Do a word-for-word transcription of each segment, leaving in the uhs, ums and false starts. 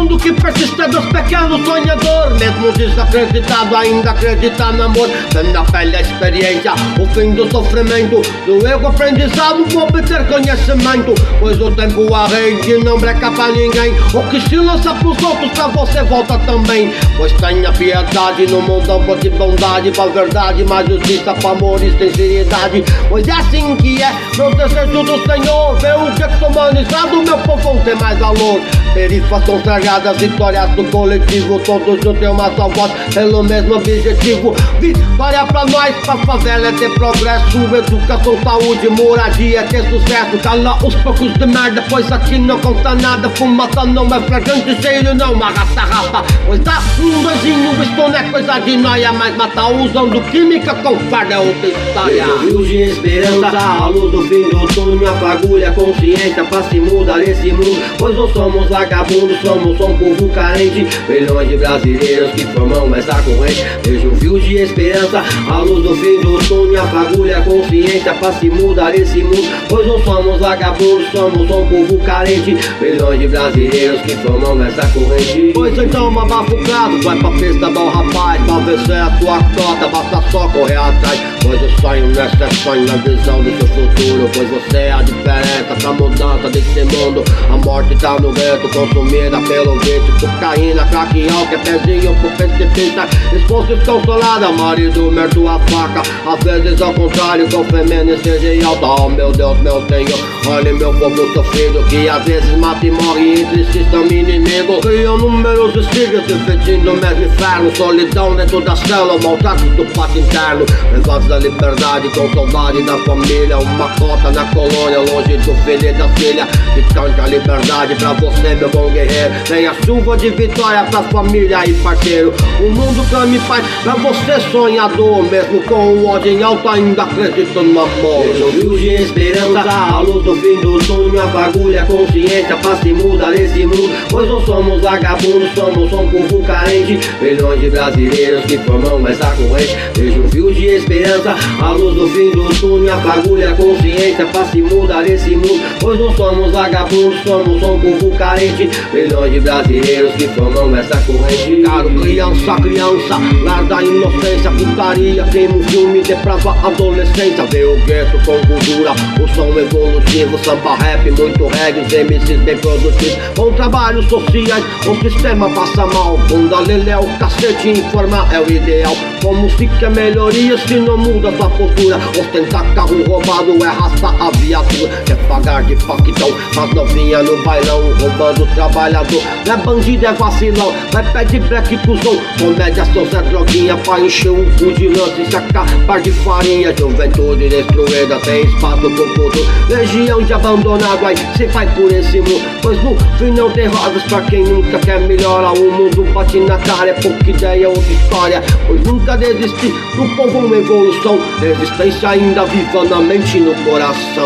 mundo que persiste dos pequenos sonhadores, mesmo desacreditado ainda acredita no amor. Vem na pele a experiência, o fim do sofrimento, do ego aprendizado vou obter conhecimento. Pois o tempo arrende, não breca pra ninguém. O que se lança pros outros pra você volta também. Pois tenha piedade no mundão, por de bondade, pra verdade, mais justiça, pra amor e sinceridade. Pois é assim que é, meu desejo do Senhor. Ver o jeito humanizado, meu povo ter mais valor. Perifas consagradas, vitórias do coletivo, todos juntos tem uma só voz, pelo mesmo objetivo. Vitória pra nós, pra favela é ter progresso, educação, saúde, moradia é ter sucesso. Cala os poucos de merda, pois aqui não conta nada. Fumaça não é fragante, cheiro não arrasta rapa. Pois dá um doisinho, isto não é coisa de noia, mas matar usando química com farda é outra história. Luz de esperança, a luz do fim do túnel, a fagulha consciência pra se mudar esse mundo. Pois não somos vagabundos, somos um povo carente, milhões de brasileiros que formam essa corrente. Vejo um fio de esperança, a luz do fim do túnel, a fagulha consciência pra se mudar esse mundo. Pois não somos vagabundos, somos um povo carente, milhões de brasileiros que formam essa corrente. Pois então, mabafucado, vai pra pista, bom rapaz, pra vencer a tua cota, basta só correr atrás. Pois o sonho nessa é sonho, na visão do seu futuro. Pois você é a diferença pra mudança desse mundo. A morte tá no vento, consumida pelo vício. Cocaína, crack, álcool, é pezinho pro precipício. Esposa desconsolada, marido merto a faca. Às vezes ao contrário, com feminicídio e alta. Oh meu Deus, meu Senhor, olha meu povo sofrido, que às vezes mata e morre entre sistema inimigo. Criam números estigmas, repetindo o mesmo inferno. Solidão dentro da cela, maltratos do pátio interno. Levados da liberdade, com saudade da família. Uma cota na colônia, longe do filho e da filha. Que canta a liberdade pra você, meu bom guerreiro. Vem a chuva de vitória pra família e parceiro. O mundo clama paz pra você sonhador, mesmo com o ódio em alto ainda acredito no amor. Vejo luz de esperança, a luz do fim do túnel, a fagulha consciência pra se mudar esse mundo. Pois não somos vagabundos, somos um povo carente, milhões de brasileiros que formam essa corrente. Vejo um fio de esperança, a luz do fim do túnel, a fagulha consciência pra se mudar esse mundo. Pois não somos vagabundos, somos um povo carente, milhões de brasileiros que formam essa corrente. Caro criança, criança, lar da inocência, putaria, crime, filme, deprava adolescência. Vê o gueto com cultura, o som evolutivo, samba, rap, muito reggae, os M Cs bem produtivos. Com trabalhos sociais, o sistema passa mal. Bunda lelé, o cacete informar é o ideal. Com música é melhoria, se não muda sua postura. Ostentar carro roubado é raça a viatura. Quer pagar de factão, as novinha no bailão, roubando o trabalhador. Não é bandido, é vacilão, vai pé de break cuzão. Comédia, seu Zé Droguinha, pra encher o cu de lance e sacar par de farinha. Juventude destruída, tem espaço pro futuro. Legião de abandonado, aí cê vai por esse mundo. Pois no fim não tem rosas pra quem nunca quer melhorar. O mundo bate na cara, é pouca ideia, outra história. Pois nunca desisti do povo, uma evolução. Resistência ainda viva na mente e no coração.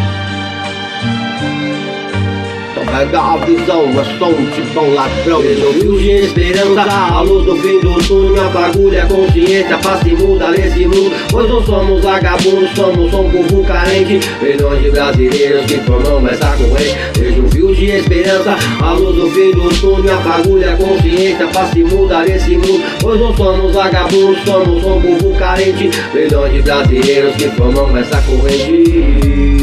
Pega a visão, é som de bom ladrão. Vejo luz de esperança, a luz do fim do túnel, a fagulha consciência pra se mudar esse mundo. Pois não somos vagabundos, somos um povo carente, milhões de brasileiros que formam essa corrente. Vejo fios de esperança, a luz do fim do túnel, a fagulha consciência pra se mudar esse mundo. Pois não somos vagabundos, somos um povo carente, milhões de brasileiros que formam essa corrente.